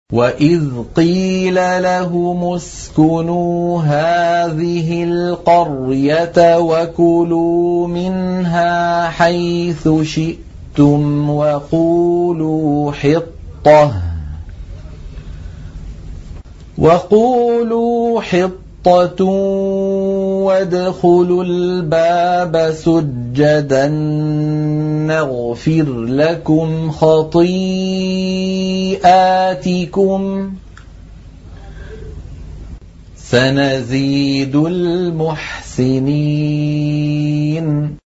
وَإِذْ قِيلَ لَهُمُ اسْكُنُوا هَٰذِهِ الْقَرْيَةَ وَكُلُوا مِنْهَا حَيْثُ شِئْتُمْ وَقُولُوا حِطَّةٌ وَادْخُلُوا الْبَابَ سُجَّدًا نَّغْفِرْ لَكُمْ خَطِيئَاتِكُمْ سَنَزِيدُ الْمُحْسِنِينَ